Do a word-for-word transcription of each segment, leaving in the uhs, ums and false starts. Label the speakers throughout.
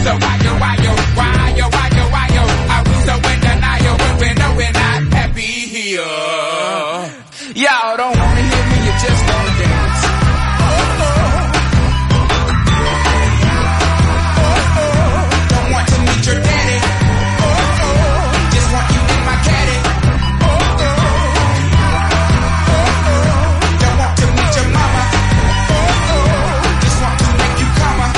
Speaker 1: So why yo, why yo, why yo, why yo, why yo? Are we so in denial when we know we're not happy here? Y'all don't wanna hear me, you just wanna dance. Don't want to meet your daddy. Just want you in my caddy. Don't want to meet your mama. Just want to make you come. I'm,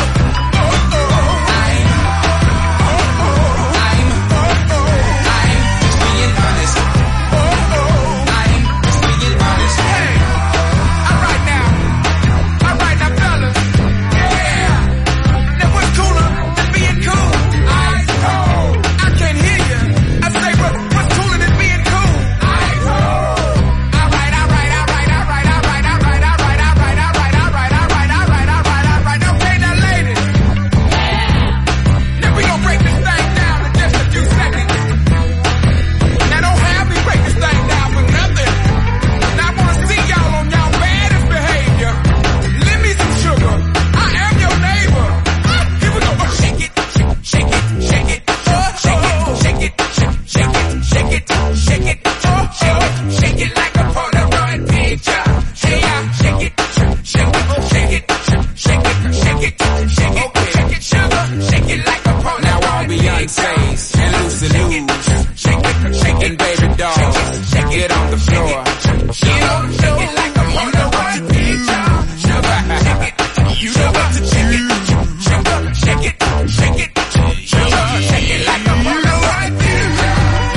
Speaker 1: I'm, I'm just being honest. I'm just being honest. Hey, alright now, alright now, fellas. Yeah, now what's cooler than being cool? Ice cold. I can't hear you. I say what, what's cooler than being cool? Ice cold. Alright, alright, alright, alright, alright, alright, alright, alright, alright, alright, alright, alright, alright, alright. Okay, now ladies. Now we gon' break this thing down in just a few seconds. Now don't have me break this thing down for nothing. Now I wanna see y'all on y'all baddest behavior. Lend me some sugar. I am your neighbor. Here we go. Shake it, shake it, shake it, shake it, shake it, shake it, shake it, shake it, shake it, shake it like a Polaroid picture. Hey, yeah, shake it, shake it, shake it, shake it, shake it, shake it, shake it, sugar, shake it like a Polaroid. Now all Beyonce's and Lucy Lou's, shake it, shake it, baby doll, get on the floor, get on, shake it like a Polaroid picture. Sugar, shake it, you know what to shake it, sugar, shake it, shake it, sugar, shake it like a Polaroid picture.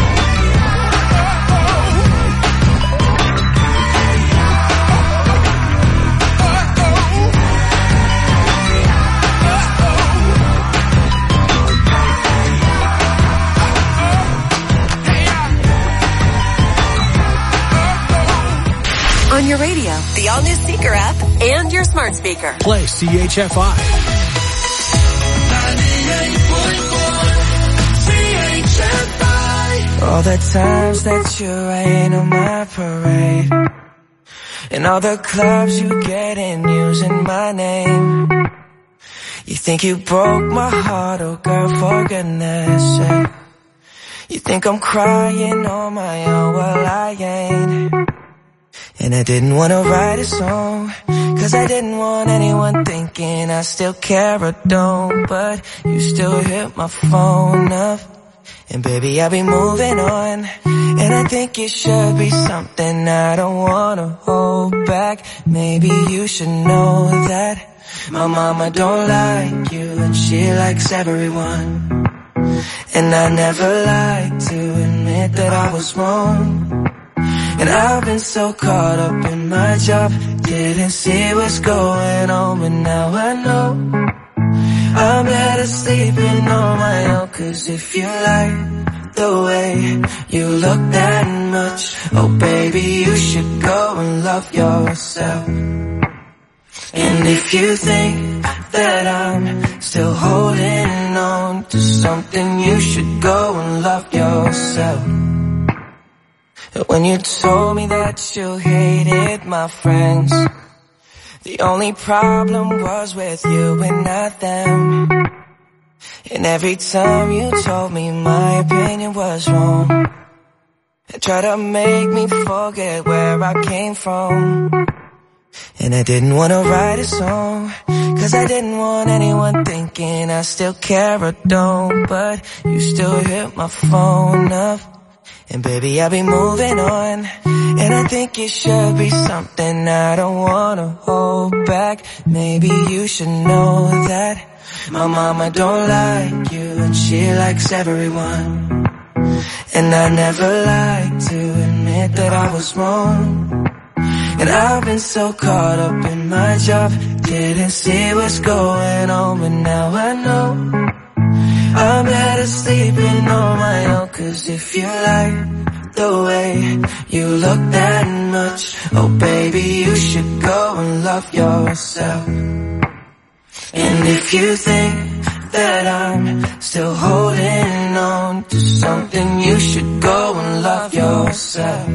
Speaker 2: On your radio, the all-new Seeker app, and your smart speaker.
Speaker 3: Play C H F I.
Speaker 4: All the times that you rain on my parade, and all the clubs you get in using my name. You think you broke my heart, oh girl, for goodness sake. You think I'm crying on my own, well I ain't. And I didn't wanna write a song, cause I didn't want anyone thinking I still care or don't. But you still hit my phone up, and baby I'll be moving on. And I think it should be something I don't wanna hold back. Maybe you should know that my mama don't like you, and she likes everyone. And I never like to admit that I was wrong. And I've been so caught up in my job, didn't see what's going on, but now I know I'm better sleeping on my own. Cause if you like the way you look that much, oh baby, you should go and love yourself. And if you think that I'm still holding on to something, you should go and love yourself. When you told me that you hated my friends, the only problem was with you and not them. And every time you told me my opinion was wrong, and tried to make me forget where I came from. And I didn't want to write a song, cause I didn't want anyone thinking I still care or don't. But you still hit my phone up, and baby I'll be moving on. And I think it should be something I don't wanna hold back. Maybe you should know that my mama don't like you, and she likes everyone. And I never like to admit that I was wrong. And I've been so caught up in my job, didn't see what's going on, but now I know I'm better sleeping on my own. Cause if you like the way you look that much, oh baby, you should go and love yourself. And if you think that I'm still holding on to something, you should go and love yourself.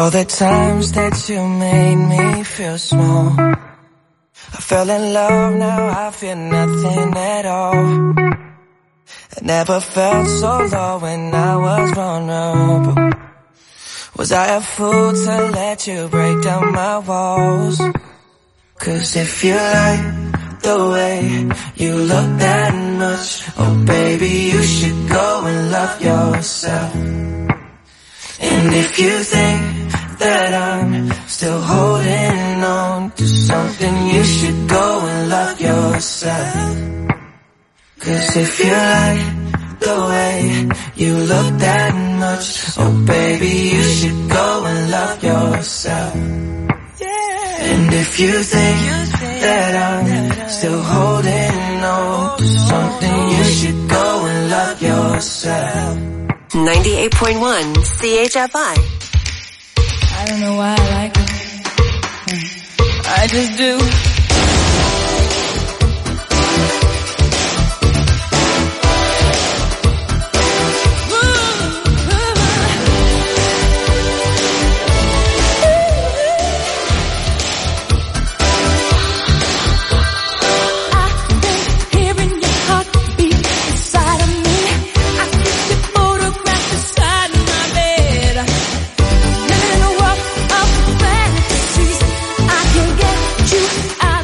Speaker 4: all the times that you made me feel small. I fell in love, now I feel nothing at all. I never felt so low when I was vulnerable. Was I a fool to let you break down my walls? Cause if you like the way you look that much, oh baby, you should go and love yourself. And if you think that I'm still holding on to something, you should go and love yourself. Cause if you like the way you look that much, oh baby, you should go and love yourself. And if you think that I'm still holding on to something, you should go and love yourself.
Speaker 2: ninety-eight point one C H F I.
Speaker 3: I don't know why I like it. I just do.
Speaker 5: I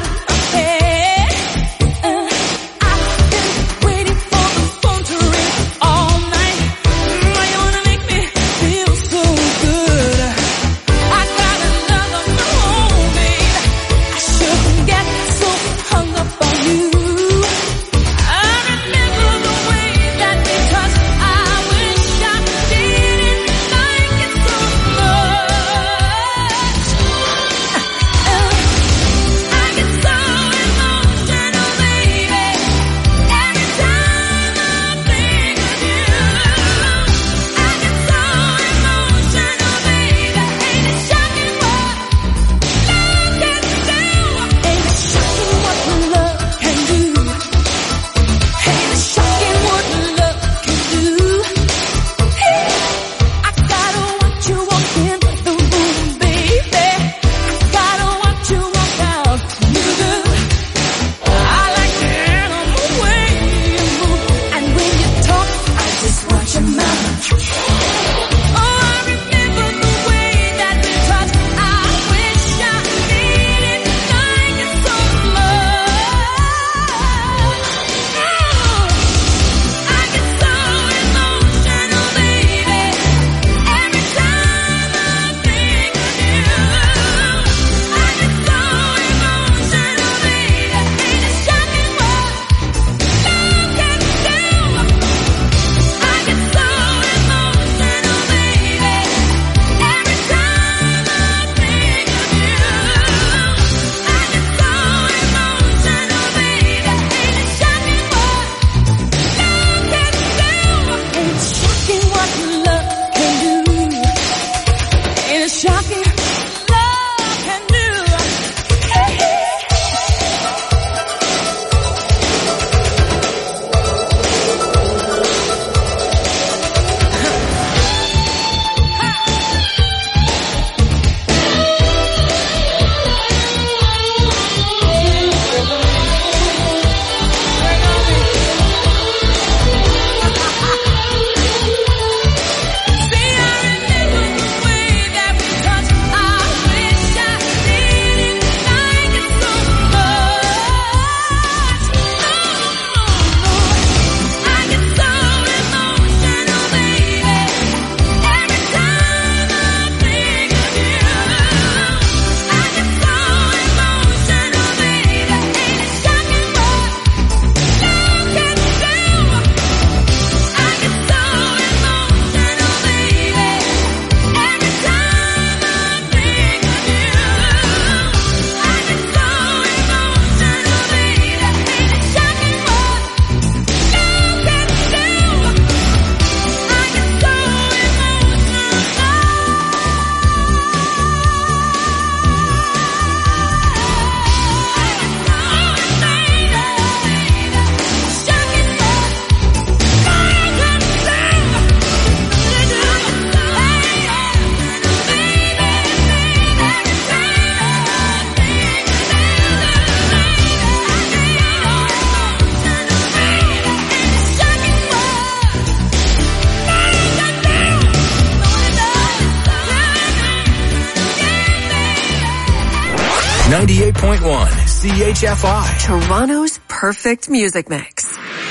Speaker 5: ninety-eight point one C H F I.
Speaker 2: Toronto's perfect music mix.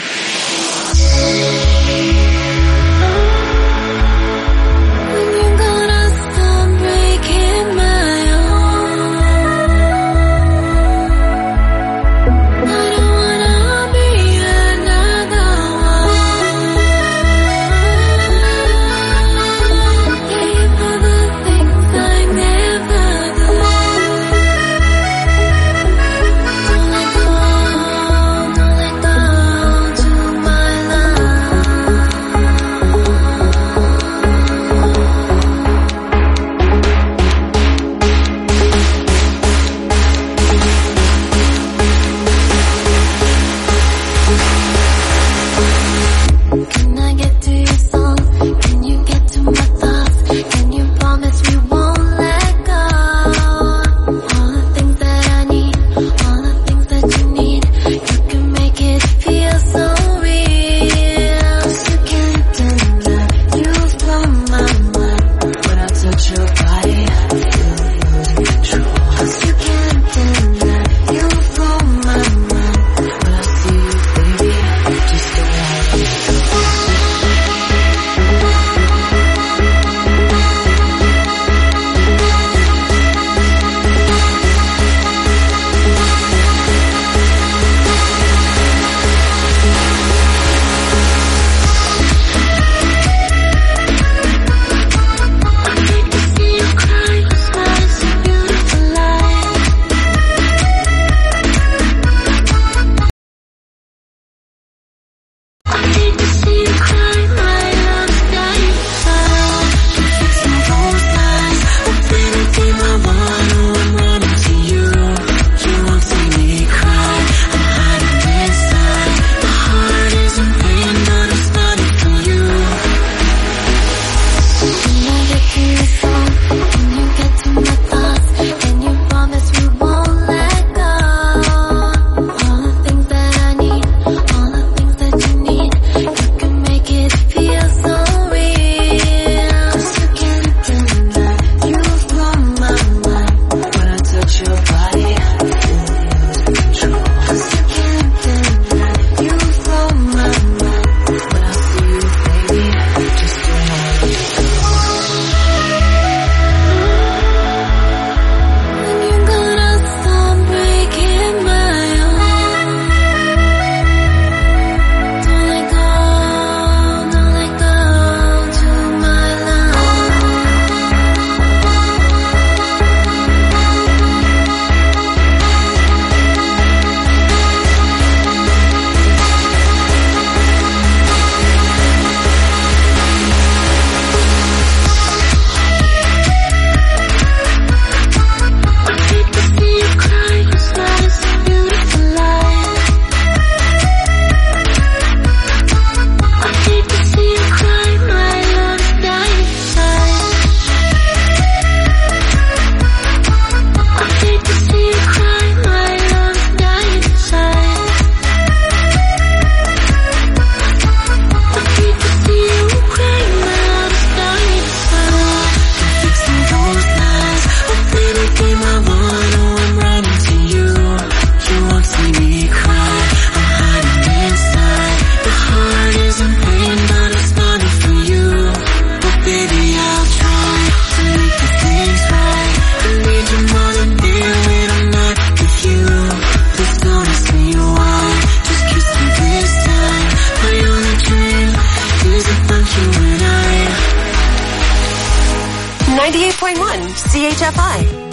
Speaker 2: ninety-eight point one C H F I.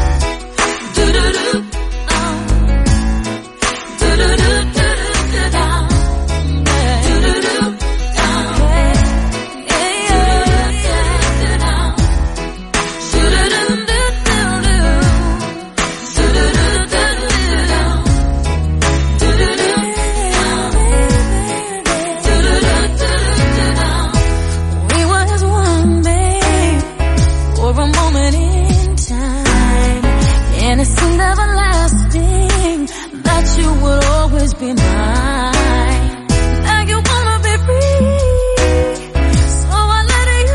Speaker 3: Da be mine. Now you wanna be free, so I let you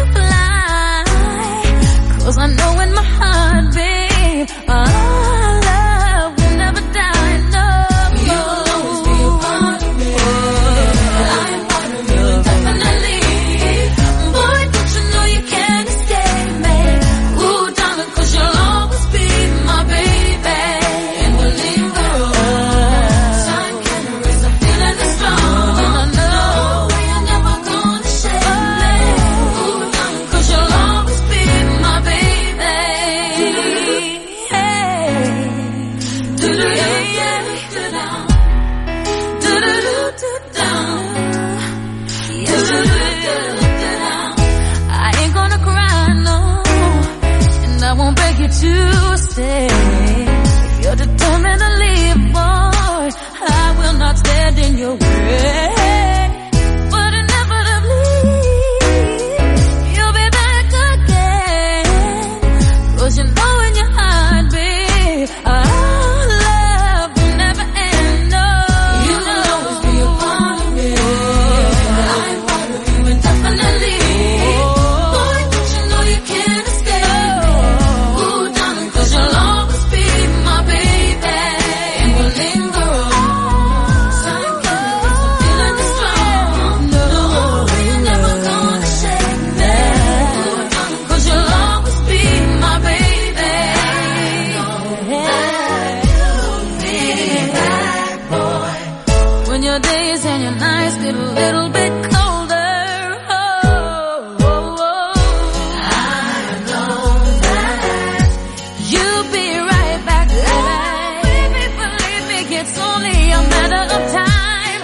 Speaker 3: fly. Cause I know in my heart, babe, our love will never die, no. You'll always be a part of me. I'm part of you indefinitely. Boy, don't you know you can't escape me. Ooh, darling, cause you'll always be my baby. And we'll linger on. Time can erase the feeling that's strong. And I know you're never gonna shake me. Ooh, darling, cause you'll always be my baby. I ain't gonna cry, no, and I won't beg you to stay. If you're determined to leave, boy, I will not stand in your way. But inevitably, you'll be back again. Cause you know in your heart, babe, our love will never end, no. You'll always be a part of me. I'm part of you indefinitely. Boy, don't you know you can't escape. Ooh, darling, cause you'll always be my baby. And we'll linger on. Time can erase the feeling that's strong. No, you're never gonna shake me. Ooh, darling, cause you'll always be my baby. When your days and your nights get a little bit colder, oh, oh, oh. I know that you'll be right back, baby. Believe me, it's only a matter of time.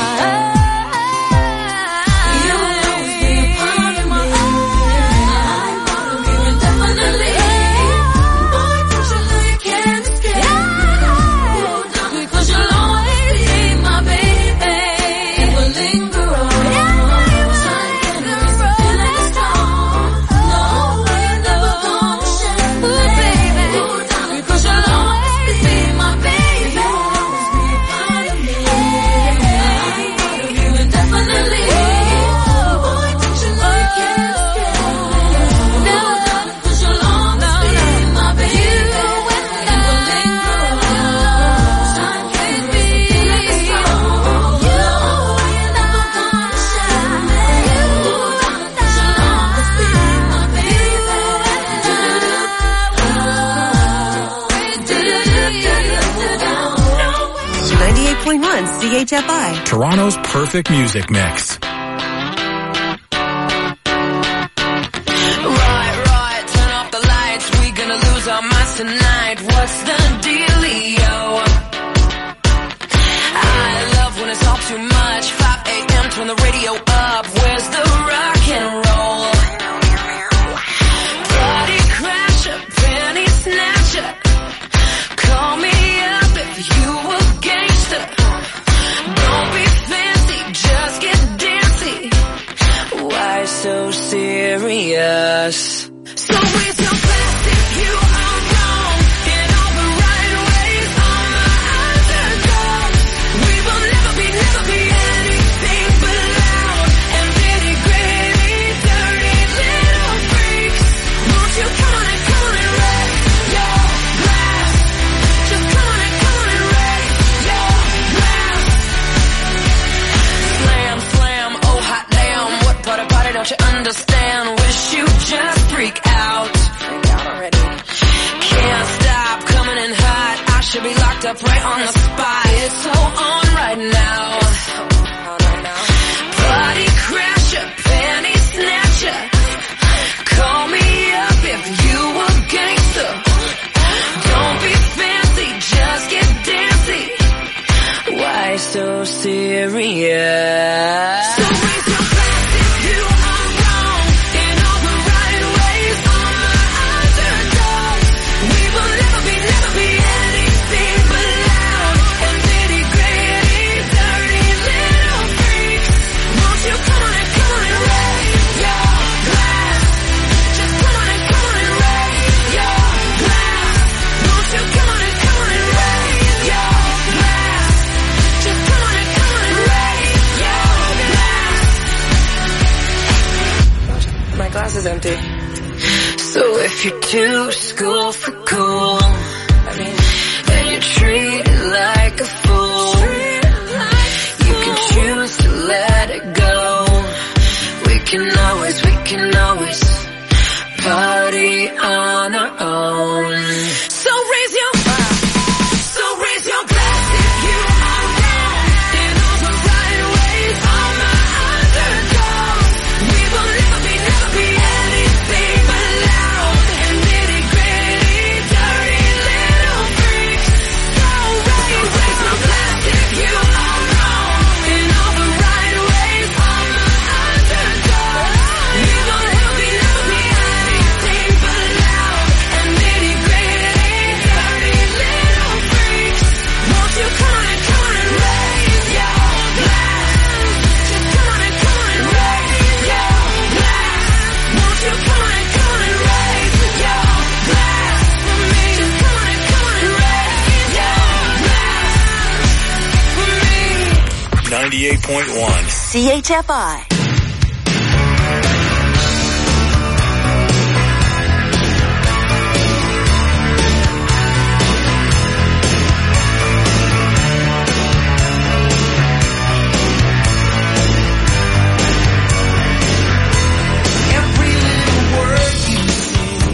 Speaker 3: You'll always be a part of me. I'm part of you indefinitely. Boy, don't you know you can't escape. Ooh, darling, cause you'll always be my baby. And we'll linger on. Time can erase the feeling that's strong. No, you're never gonna shake me. Ooh, baby. Ooh, darling, cause you'll always be my baby. You'll always be a part of me. I'm part of you indefinitely. Boy, don't you know you can't escape. No, darling, cause you'll always be my baby. And we'll linger on. Time can erase the feeling that's strong. You know you're never gonna shake me. Ooh, darling, cause you'll always be my baby.
Speaker 2: ninety-eight point one C H F I.
Speaker 5: Toronto's perfect music mix.
Speaker 6: Right, right, turn off the lights. We gonna lose our minds tonight. What's the dealio? I love when it's all too much. five a.m. turn the radio up. Where's the rock and roll? Party crasher, penny snatcher. Call me up if you a gangster. Don't be fancy, just get dancy. Why so serious? So raise your glass if you are wrong. In all the right ways, on the underdogs. We will never be, never be anything but loud and nitty gritty, dirty little freaks. Won't you come on and come on and raise your glass? Just come on and come on and raise your glass. Slam, slam, oh hot damn. What part about it don't you understand? Wish you just freak out. Freak out already. Can't stop coming in hot. I should be locked up right on the spot. It's so on right now. Party crasher, penny snatcher. Call me up if you a gangster. Don't be fancy, just get dancy. Why so serious? So raise your glass if you are wrong. In all the right ways, on the underdogs. We will never be, never be anything but loud and nitty gritty, dirty
Speaker 7: house is empty.
Speaker 6: So if you're too school for cool, and you treat it like a fool, you can choose to let it go. We can always, we can always party on our own. So raise your, so raise your glass if you are wrong. In all the right ways, all my underdogs. We will never be, never be anything but loud and nitty gritty, dirty little freaks. So raise, raise my glass if you are wrong. In all the right ways, all my underdogs. We will never be, never be anything but loud and nitty gritty, dirty little freaks. Won't you come on and come on and raise your glass? Just come on and come on and raise your glass. Won't you come on and come on and raise your glass for me? Just come on and come on and raise your glass for me.
Speaker 5: ninety-eight point one.
Speaker 2: C H F I.
Speaker 4: Every little word you say,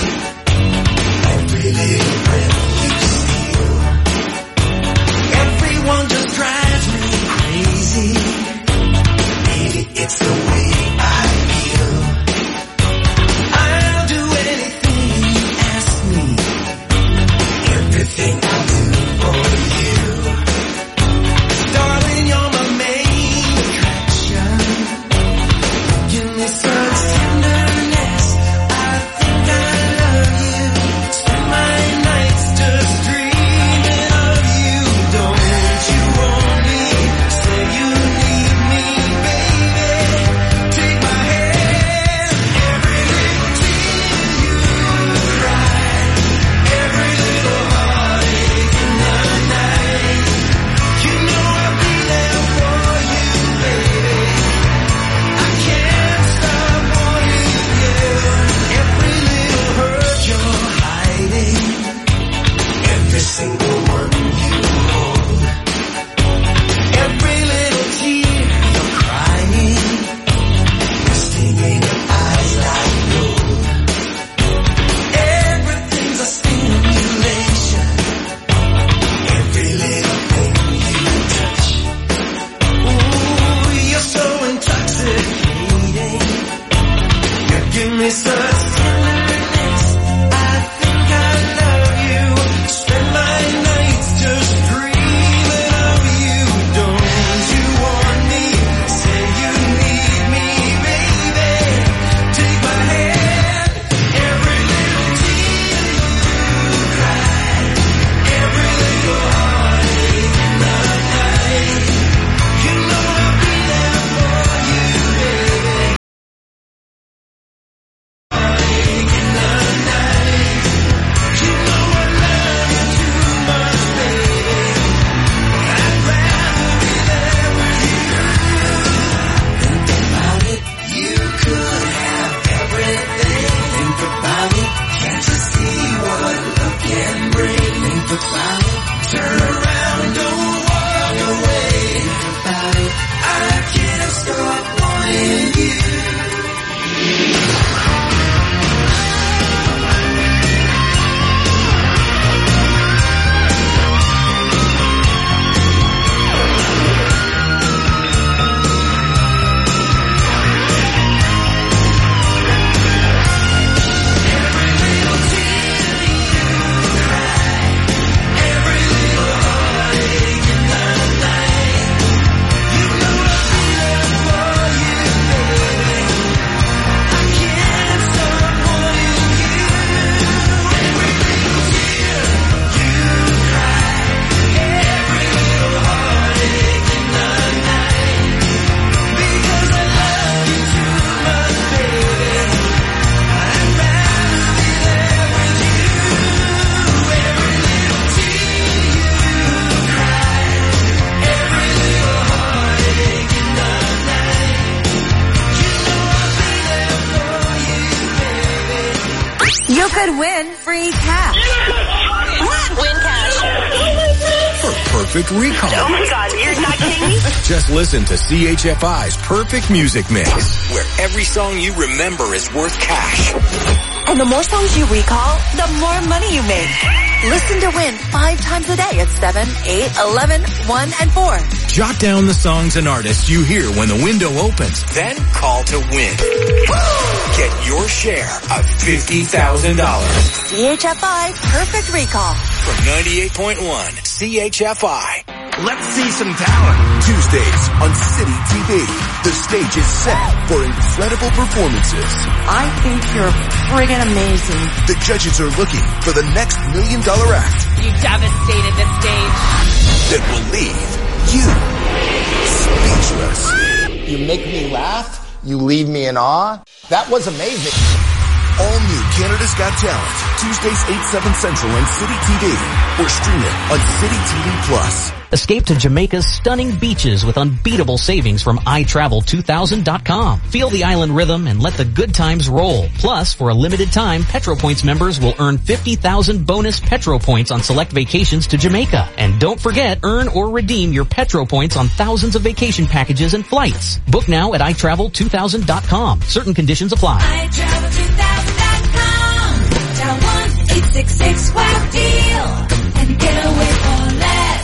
Speaker 4: every little breath you steal, everyone just drives me crazy. Maybe it's the way I feel. I'll do anything you ask me, everything I'll do for you. Darling, you're my main attraction. Give me such tenderness, I think I love you. Spend my nights just dreaming of you. Don't you want me? Say you need me, baby.
Speaker 2: could win free cash.
Speaker 7: Win cash.
Speaker 5: For perfect recall.
Speaker 7: Oh my God, you're not kidding me?
Speaker 5: Just listen to C H F I's Perfect Music Mix, where every song you remember is worth cash.
Speaker 2: And the more songs you recall, the more money you make. Listen to win five times a day at seven, eight, eleven, one, and four.
Speaker 5: Jot down the songs and artists you hear when the window opens. Then call to win. Get your share of fifty thousand dollars.
Speaker 2: C H F I Perfect Recall.
Speaker 5: From ninety-eight point one C H F I.
Speaker 8: Let's see some talent. Tuesdays on City T V. The stage is set for incredible performances.
Speaker 9: I think you're friggin' amazing.
Speaker 8: The judges are looking for the next million dollar act.
Speaker 9: You devastated the stage.
Speaker 8: That will leave you speechless.
Speaker 10: You make me laugh. You leave me in awe. That was amazing.
Speaker 8: All new Canada's Got Talent. Tuesdays eight, seven Central on City T V. Or stream it on City T V Plus.
Speaker 11: Escape to Jamaica's stunning beaches with unbeatable savings from i travel two thousand dot com. Feel the island rhythm and let the good times roll. Plus, for a limited time, PetroPoints members will earn fifty thousand bonus Petro Points on select vacations to Jamaica. And don't forget, earn or redeem your Petro Points on thousands of vacation packages and flights. Book now at i travel two thousand dot com. Certain conditions apply.
Speaker 3: i travel two thousand dot com. Dial one eight six six wow deal and get away for less.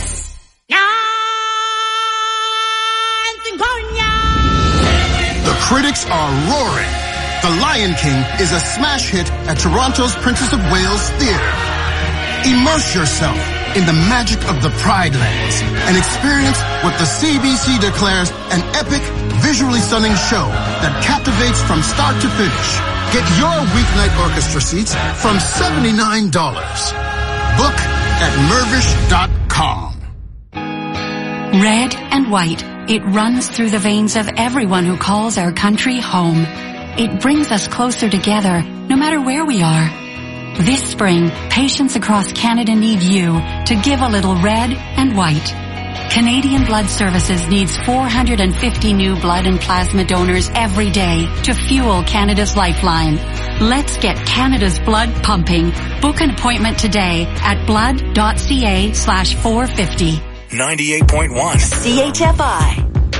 Speaker 12: The critics are roaring. The Lion King is a smash hit at Toronto's Princess of Wales Theatre. Immerse yourself in the magic of the Pride Lands and experience what the C B C declares an epic, visually stunning show that captivates from start to finish. Get your weeknight orchestra seats from seventy-nine dollars. Book at mervish dot com.
Speaker 13: Red and white, it runs through the veins of everyone who calls our country home. It brings us closer together, no matter where we are. This spring, patients across Canada need you to give a little red and white. Canadian Blood Services needs four hundred fifty new blood and plasma donors every day to fuel Canada's lifeline. Let's get Canada's blood pumping. Book an appointment today at blood.ca slash 450.
Speaker 5: ninety-eight point one
Speaker 2: C H F I.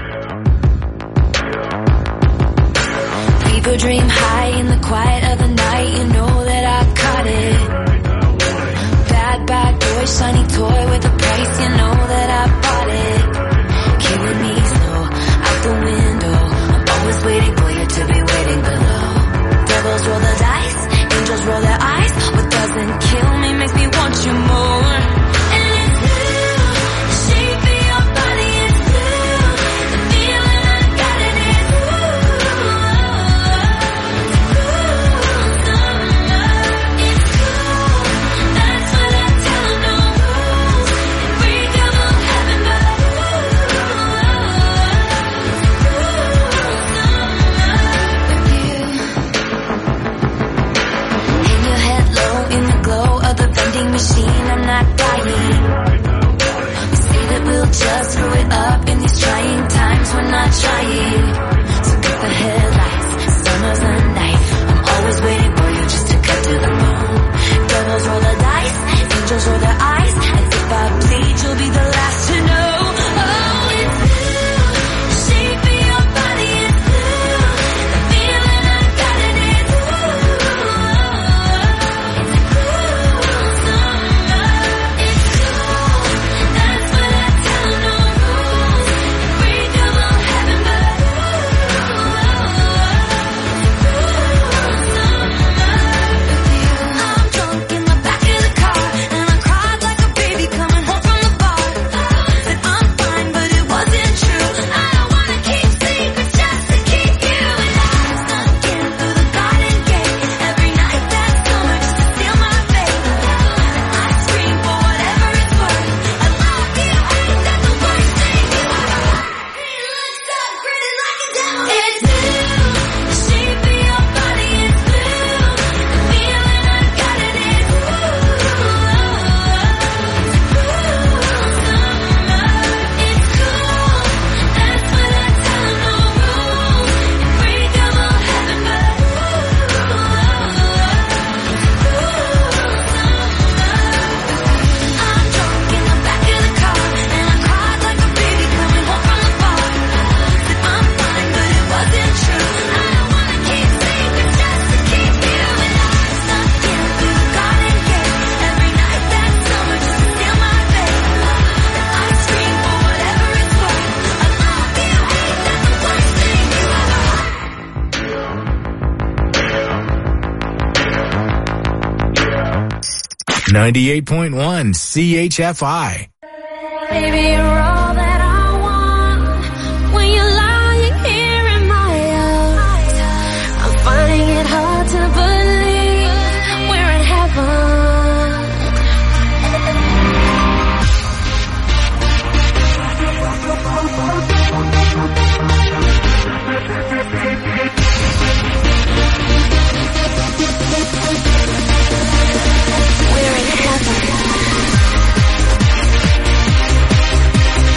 Speaker 3: People dream high in the quiet of the night. You know that I caught it. Bad, bad boy, shiny toy with a price. You know that I bought it. Killing me slow, out the window. I'm always waiting for you to be waiting below. Devils roll the dice, angels roll their eyes. What doesn't kill me makes me want you more.
Speaker 5: ninety-eight point one C H F I.
Speaker 3: Baby, you're all that I want. When you're lying here in my arms, I'm finding it hard to believe we're in heaven. We're in heaven.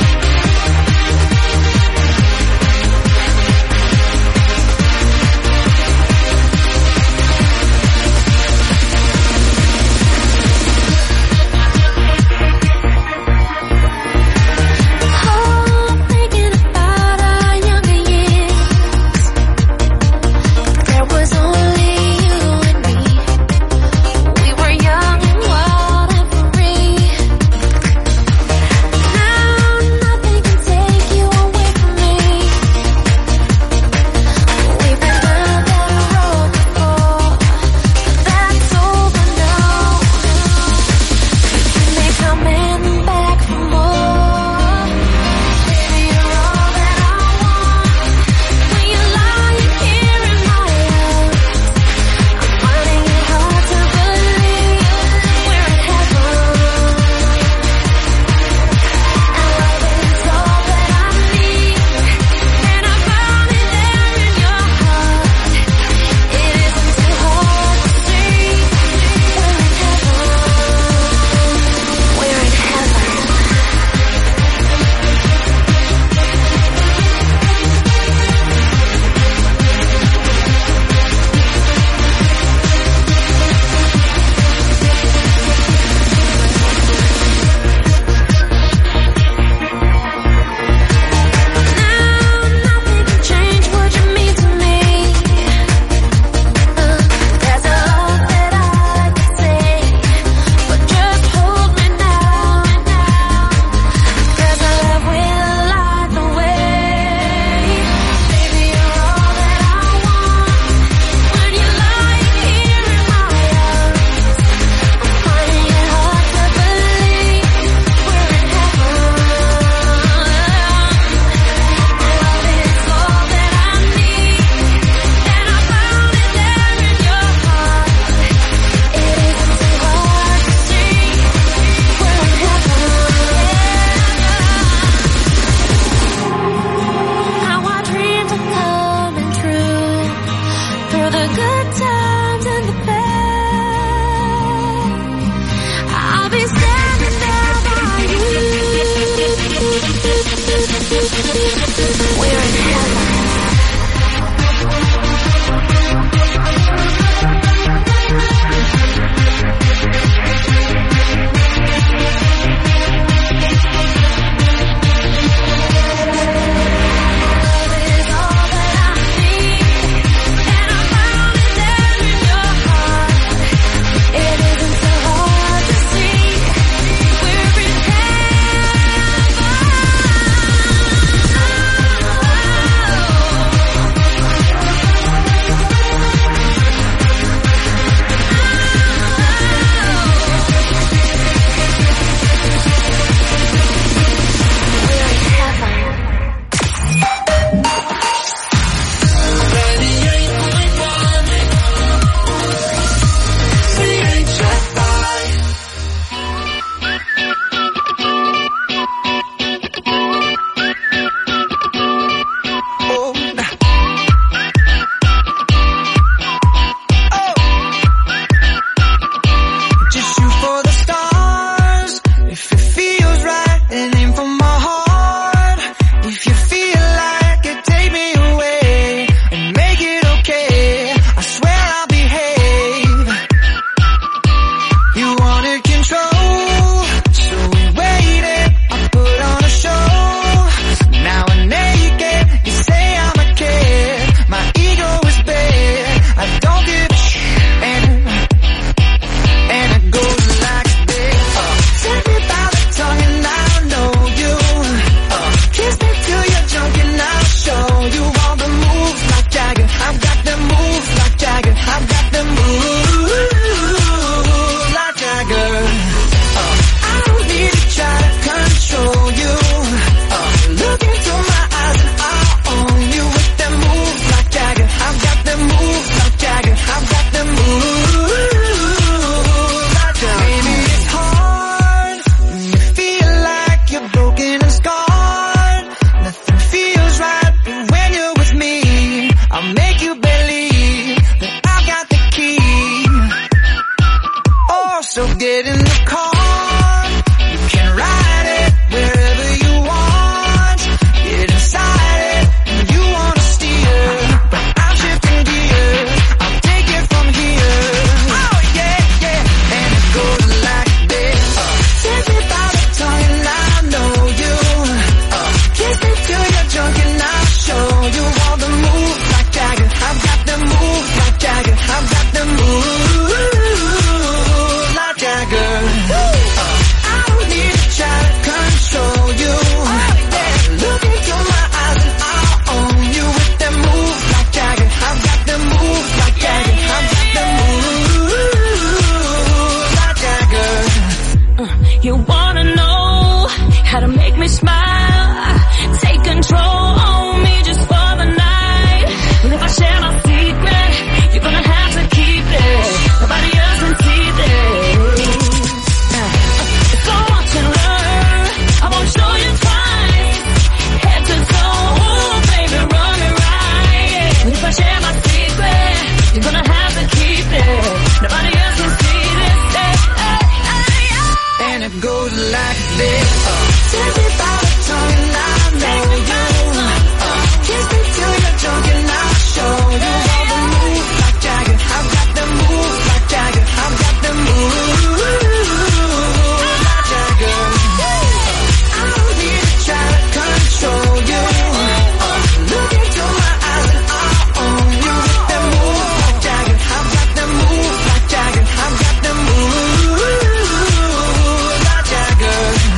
Speaker 6: share my secret, you're gonna have to keep it. Nobody else can see this. So watch and learn. I won't show you twice. Head to toe, ooh, baby, run it right. But if I share my secret, you're gonna have to keep it. Nobody else can see this. Hey, hey, hey, hey.
Speaker 4: And it goes like this. Tell me about the time and I know you. Kiss me till you're drunk and I'll show you all the moves like Jagger. I've got the moves like Jagger. I've got the moves like Jagger. I don't need to try to control you. Look into my eyes and I'll own you with the moves like Jagger. I've got the moves like Jagger. I've got the moves like Jagger.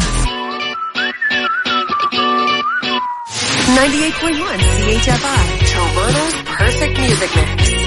Speaker 2: ninety-eight point one C H F I, Toronto's perfect music mix.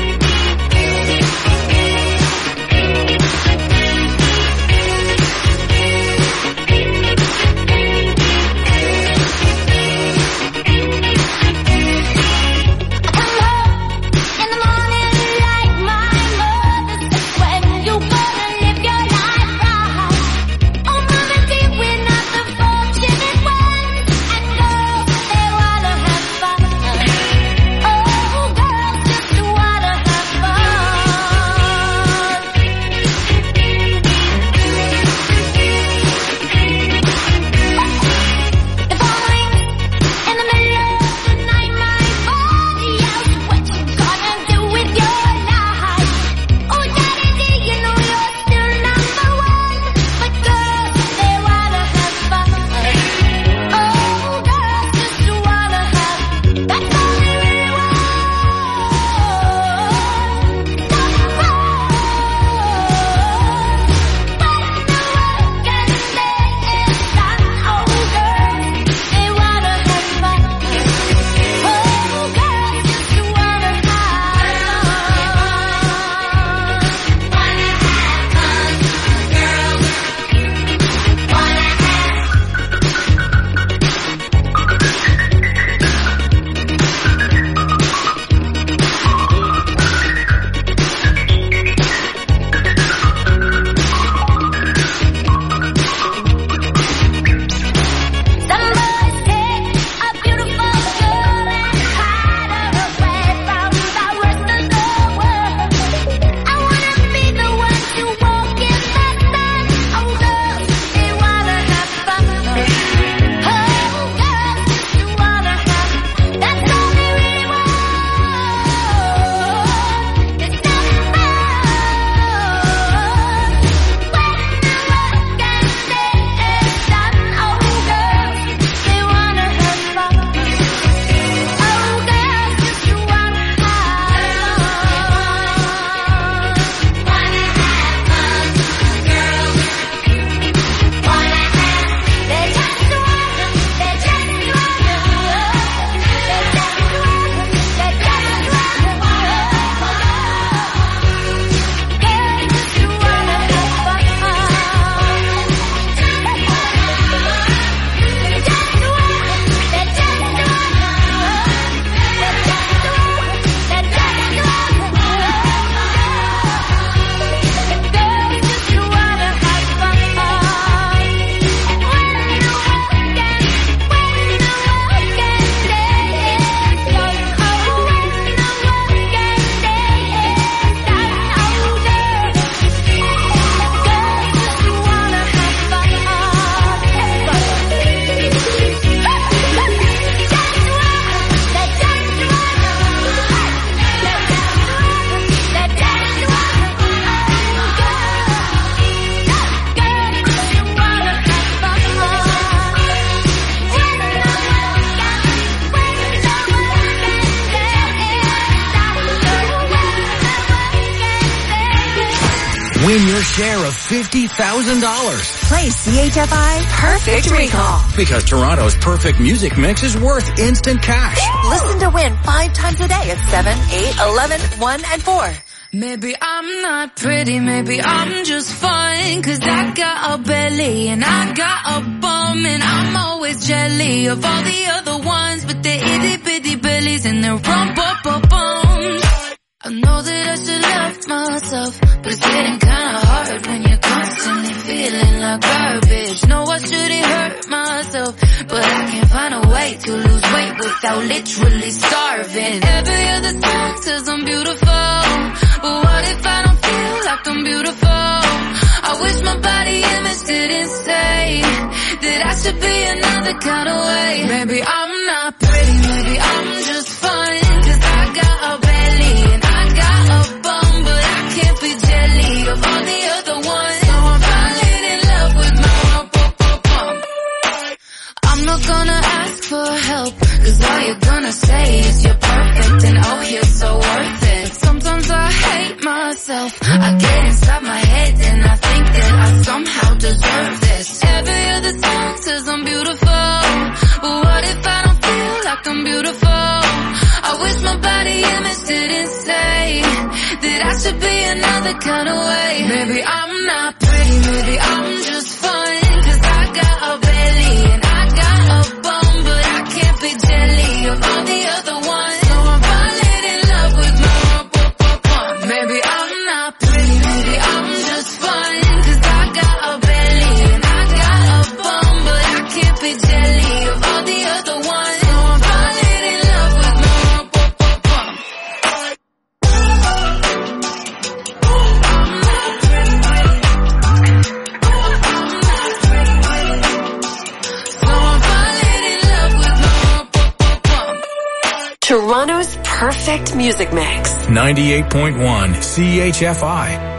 Speaker 5: Win your share of fifty thousand dollars.
Speaker 2: Play C H F I Perfect Recall.
Speaker 5: Because Toronto's perfect music mix is worth instant cash.
Speaker 2: Listen to win five times a day at seven, eight, eleven, one, and four.
Speaker 6: Maybe I'm not pretty, maybe I'm just fine. Cause I got a belly and I got a bum and I'm always jelly of all the other ones.
Speaker 3: with their itty bitty bellies and their rump up up bums. I know that I should love myself, but it's getting kinda hard when you're constantly feeling like garbage. No, I shouldn't hurt myself, but I can't find a way to lose weight without literally starving. Every other song says I'm beautiful, but what if I don't feel like I'm beautiful? I wish my body image didn't say that I should be another kind of way. Maybe I'm not pretty, maybe I'm just fine, cause I got a belly and I got a bum, but I can't be jelly of all the other ones. So I'm falling in love with my rump up up bump. I'm not gonna ask for help, cause all you're gonna say is you're perfect and oh you're so worth it. Sometimes I hate myself, I get inside my head and I think that I somehow deserve this. Every other song says I'm beautiful, but what if I don't feel like I'm beautiful? I wish my body image didn't say that I should be another kind of way. Maybe I'm not pretty, maybe I'm just fine, cause I got a belly and I got a bum, but I can't be jelly of all the other ones. So I'm falling in love with my rump up up bump. Maybe I'm not pretty, maybe I'm just fine, cause I got a belly and I got a bum, but I can't be jelly of all the other ones. So I'm falling in love with my rump up up bump.
Speaker 2: Toronto's perfect music mix.
Speaker 5: ninety-eight point one C H F I.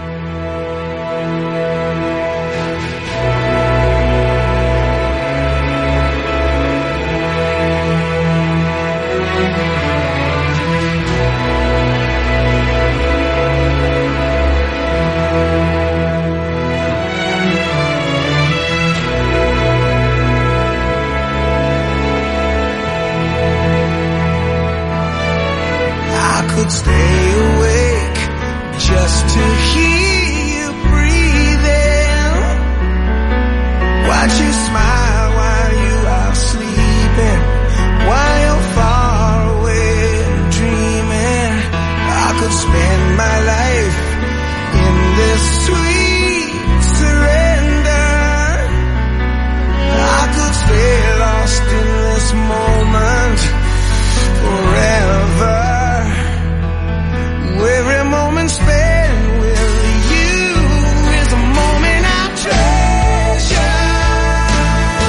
Speaker 4: Could stay awake just to hear you breathing. Watch you smile while you are sleeping, while you're far away and dreaming. I could spend my life in this sweet surrender. I could stay lost in this moment forever. Every moment spent with you is a moment I treasure.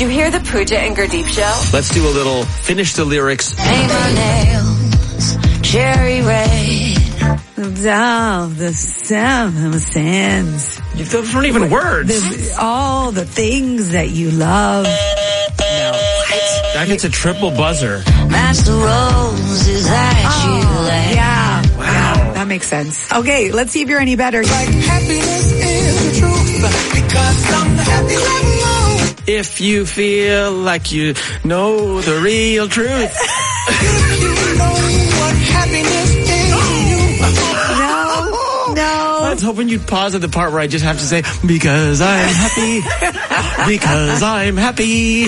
Speaker 2: you hear the Pooja and Gurdeep show?
Speaker 14: Let's do a little finish the lyrics.
Speaker 3: Paint my nails cherry red.
Speaker 15: Oh, the seven sins.
Speaker 14: Those weren't even words.
Speaker 15: The, all the things that you love.
Speaker 14: No. What? That gets a triple buzzer.
Speaker 3: Master roses that
Speaker 15: oh,
Speaker 3: you lay.
Speaker 15: Yeah. Wow. That makes sense. Okay, let's see if you're any better.
Speaker 1: Like happiness is the truth because I'm happy.
Speaker 14: If you feel like you know the real truth.
Speaker 1: If you know what happiness is.
Speaker 15: No, no.
Speaker 14: I was hoping you'd pause at the part where I just have to say, because I'm happy. Because I'm happy.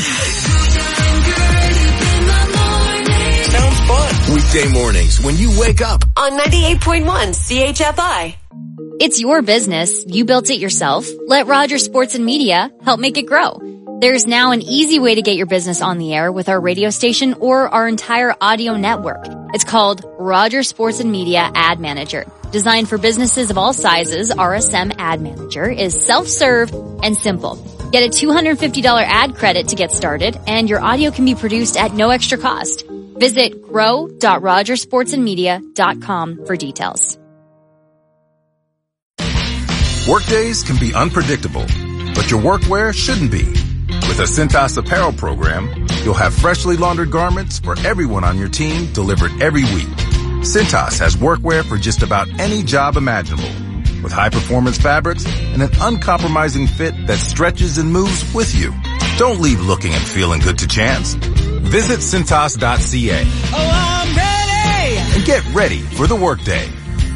Speaker 5: Sounds fun. Weekday mornings when you wake up.
Speaker 2: On ninety-eight point one C H F I.
Speaker 16: It's your business. You built it yourself. Let Rogers Sports and Media help make it grow. There's now an easy way to get your business on the air with our radio station or our entire audio network. It's called Rogers Sports and Media Ad Manager. Designed for businesses of all sizes, R S M Ad Manager is self-serve and simple. Get a two hundred fifty dollars ad credit to get started, and your audio can be produced at no extra cost. Visit grow dot rogers sports and media dot com for details.
Speaker 17: Workdays can be unpredictable, but your workwear shouldn't be. With a Cintas apparel program, you'll have freshly laundered garments for everyone on your team delivered every week. Cintas has workwear for just about any job imaginable, with high-performance fabrics and an uncompromising fit that stretches and moves with you. Don't leave looking and feeling good to chance. Visit Cintas dot C A.
Speaker 1: Oh, I'm ready!
Speaker 17: And get ready for the workday.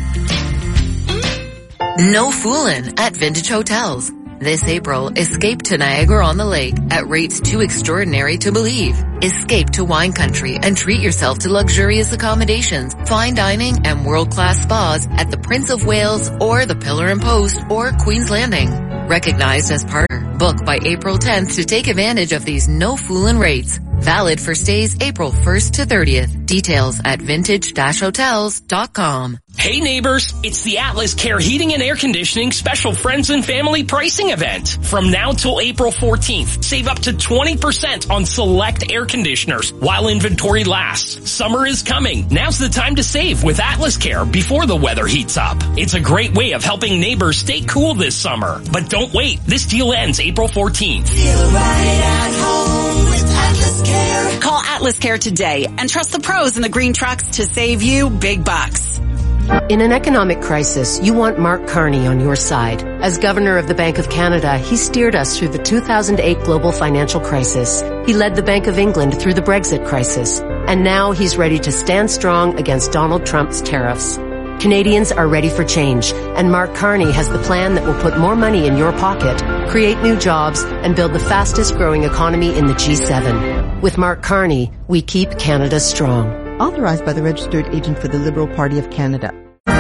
Speaker 18: No foolin' at Vintage Hotels. This April, escape to Niagara-on-the-Lake at rates too extraordinary to believe. Escape to wine country and treat yourself to luxurious accommodations, fine dining, and world-class spas at the Prince of Wales or the Pillar and Post or Queen's Landing. Recognized as partner. Book by April tenth to take advantage of these no foolin' rates. Valid for stays April first to thirtieth. Details at vintage dash hotels dot com.
Speaker 19: Hey neighbors, it's the Atlas Care Heating and Air Conditioning Special Friends and Family Pricing Event. From now till April fourteenth, save up to twenty percent on select air conditioners while inventory lasts. Summer is coming. Now's the time to save with Atlas Care before the weather heats up. It's a great way of helping neighbors stay cool this summer. But don't wait, this deal ends April fourteenth.
Speaker 3: Feel right at home with Atlas Care.
Speaker 9: Call Atlas Care today and trust the pros in the green trucks to save you big bucks.
Speaker 20: In an economic crisis, you want Mark Carney on your side. As governor of the Bank of Canada, he steered us through the two thousand eight global financial crisis. He led the Bank of England through the Brexit crisis. And now he's ready to stand strong against Donald Trump's tariffs. Canadians are ready for change, and Mark Carney has the plan that will put more money in your pocket, create new jobs, and build the fastest growing economy in the G seven. With Mark Carney, we keep Canada strong.
Speaker 21: Authorized by the registered agent for the Liberal Party of Canada.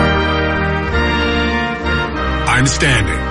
Speaker 22: I'm standing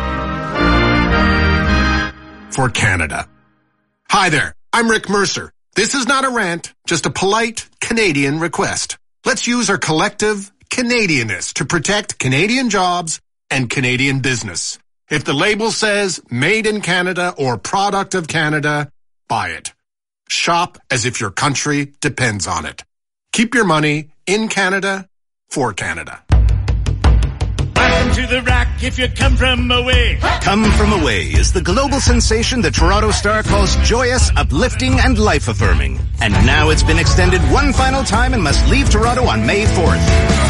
Speaker 22: for Canada. Hi there, I'm Rick Mercer. This is not a rant, just a polite Canadian request. Let's use our collective Canadianness to protect Canadian jobs and Canadian business. If the label says made in Canada or product of Canada, buy it. Shop as if your country depends on it. Keep your money in Canada for Canada.
Speaker 23: Welcome to the Rock if you come from away.
Speaker 24: Come From Away is the global sensation the Toronto Star calls joyous, uplifting, and life-affirming. And now it's been extended one final time and must leave Toronto on May fourth.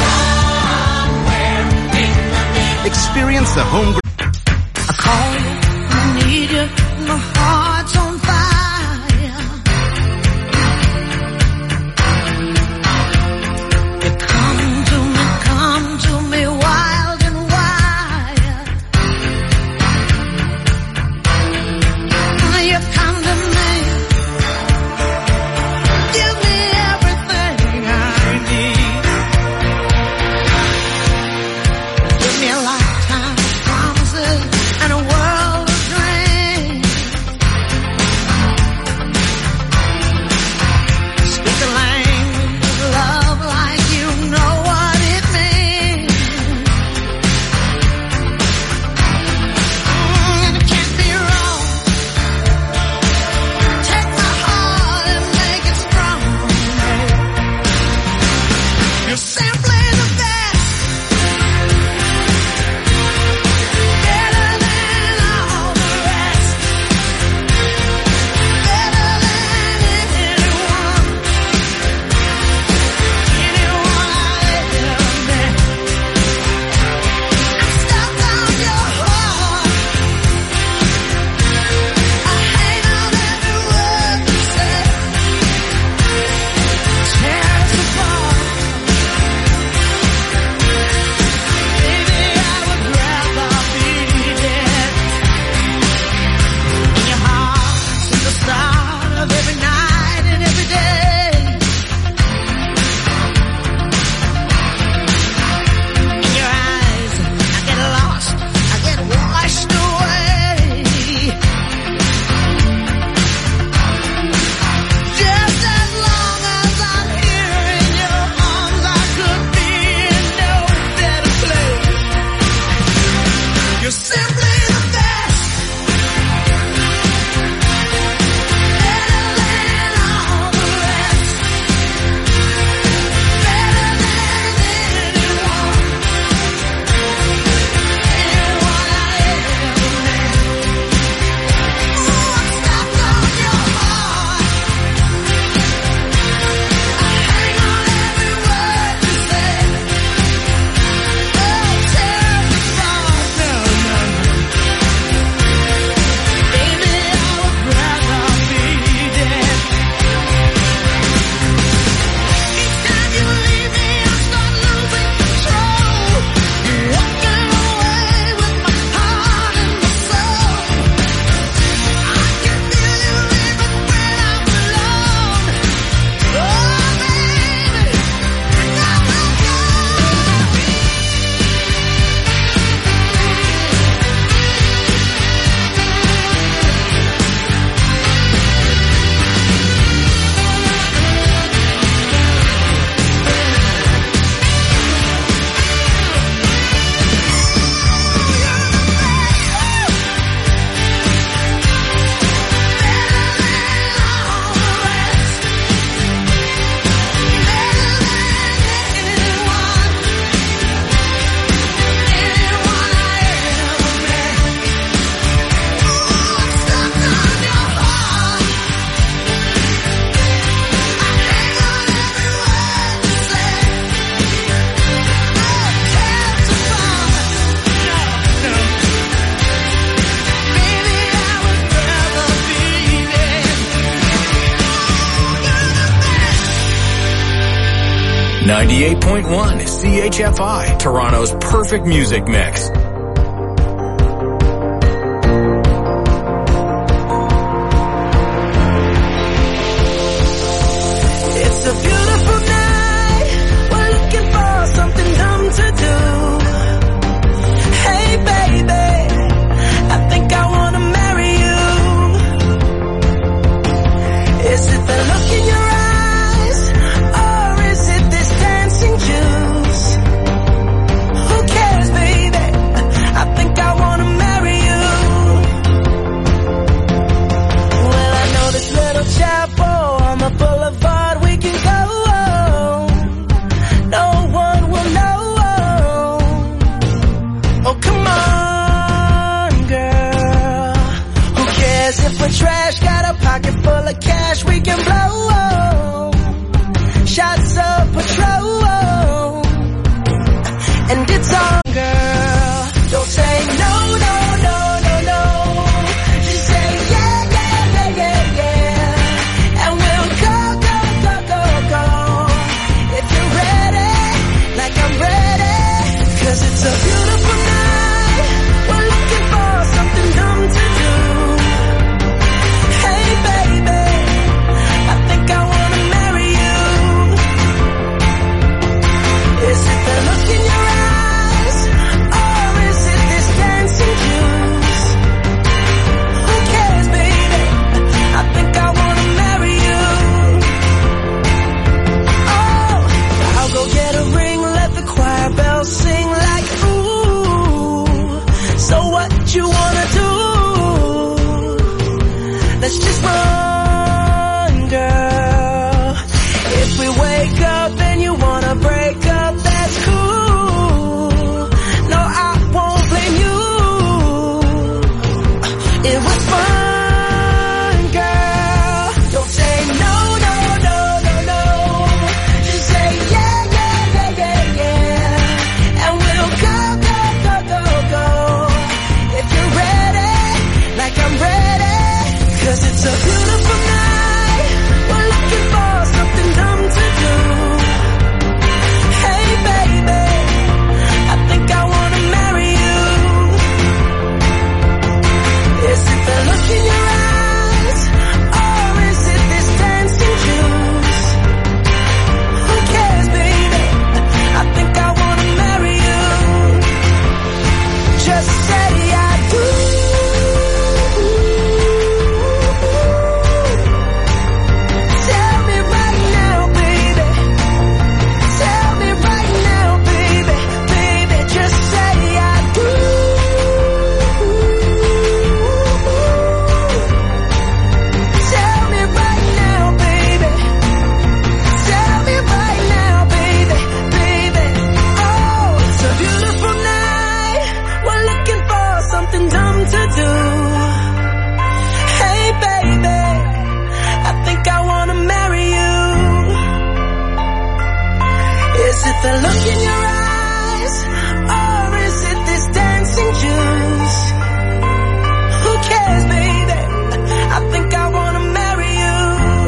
Speaker 24: Experience the home...
Speaker 3: I call you, I need you, my heart's on fire. You come to me, come to me wild and wild. You come to me, give me everything I need. Give me a lifetime promise.
Speaker 5: ninety-eight point one C H F I, Toronto's perfect music mix.
Speaker 4: It's a beautiful night. We're looking for something dumb to do. Hey baby, I think I wanna marry you. Is it the look in your eyes, or is it this dancing juice? Who cares, baby? I think I wanna marry you. Well, I know this little chapel on the boulevard we can go. No one will know. Oh, come on, girl. Who cares if we're trash? Got a pocket full of cash we can blow. Shots of Patrol. And it's on, girl. Don't say no, no, no, no, no. Just say yeah, yeah, yeah, yeah, yeah. And we'll go, go, go, go, go. If you're ready, like I'm ready. Cause it's a beautiful night. We're looking for something dumb to do. Hey baby, I think I wanna marry you. Is it the look in your eyes, or is it this dancing juice? Who cares, baby? I think I wanna marry you. Oh, I'll go get a ring, let the choir bells sing like ooh. So what you wanna do? Let's just run, girl. If we wake up and you wanna break up, that's cool. No, I won't blame you. It was fun, girl. Don't say no, no, no, no, no. Just say yeah, yeah, yeah, yeah, yeah. And we'll go, go, go, go, go. If you're ready, like I'm ready. Cause it's a beautiful night. We're looking for something dumb to do. Hey baby, I think I wanna marry you. Is it the look in your eyes, or is it this dancing juice? Who cares, baby? I think I wanna marry you. Just say I do. Tell me right now, baby. Tell me right now, baby. Baby, just say I do. Tell me right now, baby. Tell me right now, baby. Baby, oh, it's a beautiful night. We're looking for something dumb to do. Hey baby, I think I wanna marry you. Is it the look in your eyes, or is it this dancing juice? Who cares, baby? I think I wanna marry you.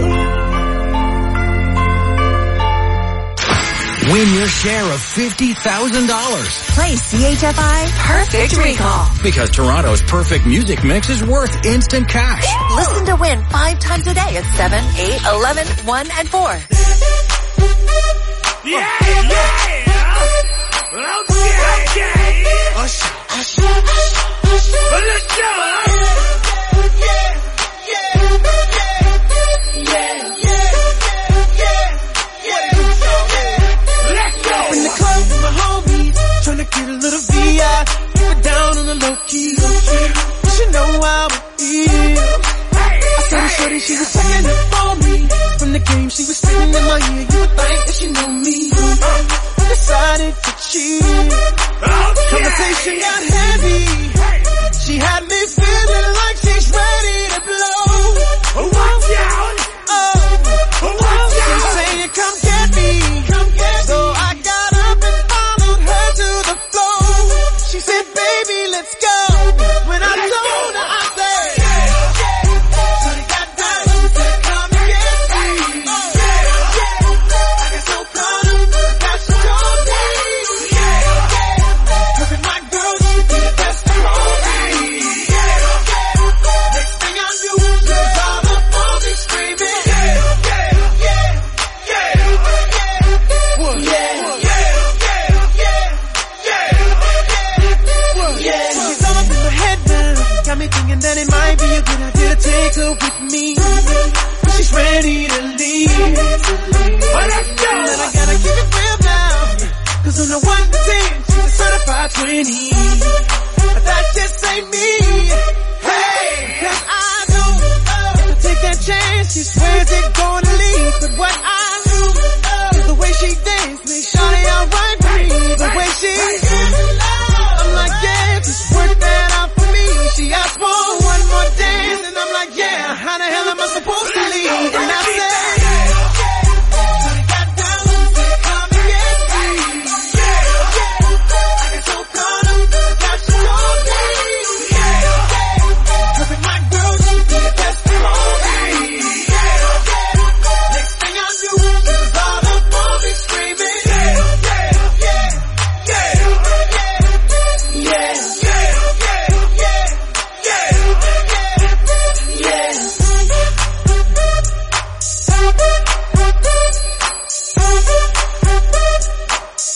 Speaker 5: Win your share of fifty thousand dollars.
Speaker 2: Play C H F I Perfect Recall.
Speaker 5: Because Toronto's perfect music mix is worth instant cash.
Speaker 2: Listen to win five times a day at seven, eight, eleven, one, and four.
Speaker 23: Yeah, yeah. Okay, okay. Ush, ush, ush, ush. Well, let's go. Yeah, yeah, yeah, yeah, yeah, yeah. Let's go.
Speaker 4: In the club with my homies, tryna get a little V I. Keep it down on the low key. You should know how it feels. I saw the shorty, she was checking up for me. From the game, she was sitting in my ear. You would think that she knew me. I decided to cheat. Conversation got heavy. She had me
Speaker 7: thinking that it might be a good idea to take her with me. But she's ready to leave. But let's go. And I gotta keep it real now. Cause on the one to ten, she's a certified twenty. But that just ain't me.